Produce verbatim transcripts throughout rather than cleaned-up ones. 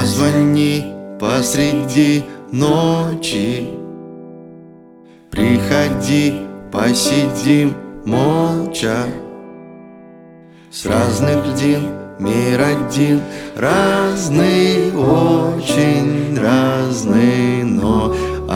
Позвони посреди ночи, приходи, посидим молча. С разных льдин мир один, разный, очень разный, но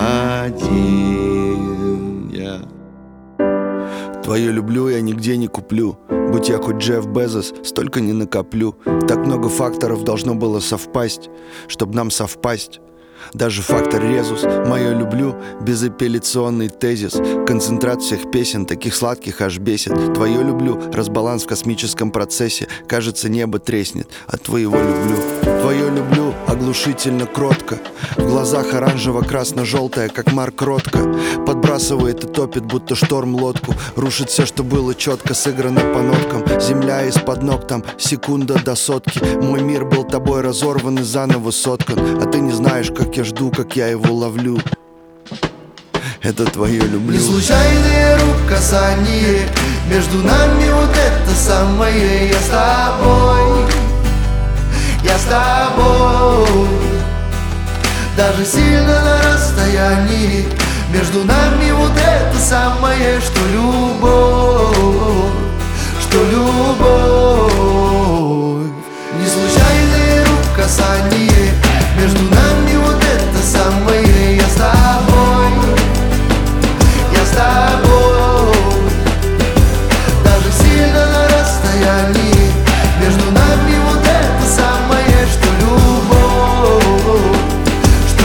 один я. Твое люблю я нигде не куплю. Будь я хоть Джефф Безос, столько не накоплю. Так много факторов должно было совпасть, чтоб нам совпасть. Даже фактор резус, мое люблю, безапелляционный тезис. Концентрат всех песен, таких сладких аж бесит. Твое люблю, разбаланс в космическом процессе. Кажется, небо треснет от твоего люблю. Твое люблю, оглушительно кротко. В глазах оранжево-красно-желтая, как Марк Ротко. Подбрасывает и топит, будто шторм лодку. Рушит все, что было четко сыграно по ноткам. Земля из-под ног там, секунда до сотки. Мой мир был тобой разорван и заново соткан. А ты не знаешь, как я жду, как я его ловлю. Это твое люблю. Не случайные рук касания, между нами вот это самое. Я с тобой, я с тобой. Даже сильно на расстоянии, между нами вот это самое, что любовь, что любовь. Не случайные рук касания, между нами вот это самое. Я с тобой, я с тобой. Даже сильно на расстоянии, между нами вот это самое, что любовь, что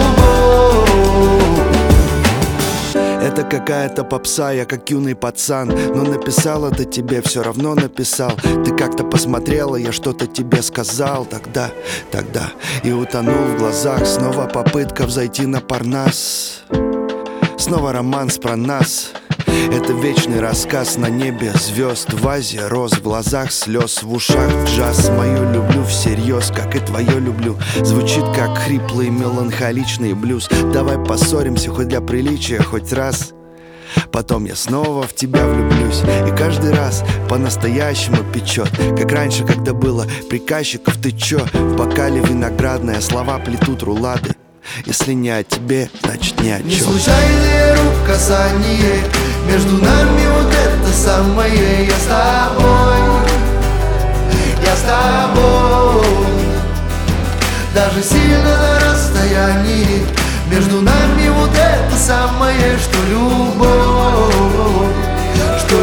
любовь. Это какая-то попса, я как юный пацан. Но написал это тебе, все равно написал. Ты как-то посмотрела, я что-то тебе сказал тогда, тогда. И утонул в глазах, снова попытка взойти на Парнас. Снова романс про нас. Это вечный рассказ на небе звезд, в вазе роз, в глазах слез, в ушах джаз. Мою люблю всерьез, как и твое люблю. Звучит как хриплый меланхоличный блюз. Давай поссоримся хоть для приличия, хоть раз. Потом я снова в тебя влюблюсь. И каждый раз по-настоящему печет. Как раньше, когда было приказчиков, ты чё? В бокале виноградное, слова плетут рулады. Если не о тебе, значит ни о чем. Не случайные рук касания, между нами вот это самое. Я с тобой, я с тобой. Даже сильно на расстоянии, между нами вот это самое, что любовь, что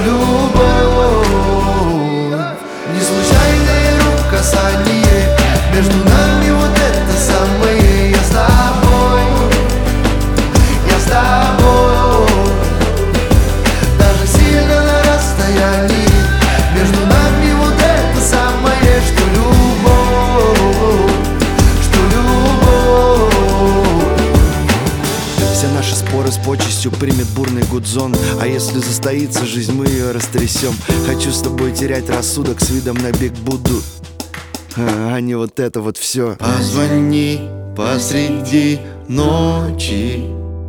любовь. Не случайные рук касания, между нами вот это самое. Я с тобой, я с тобой. Даже сильно на расстоянии, между нами вот это самое, что любовь, что любовь. Все наши споры с почестью примет бурный гудзон. А если застоится жизнь, мы ее растрясем. Хочу с тобой терять рассудок с видом на Биг Будду, а не вот это вот все. Позвони посреди ночи,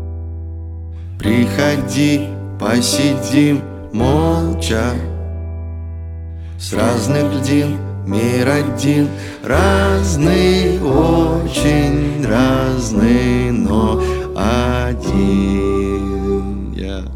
приходи, посидим молча. С разных льдин мир один, разный, очень разный, но один я.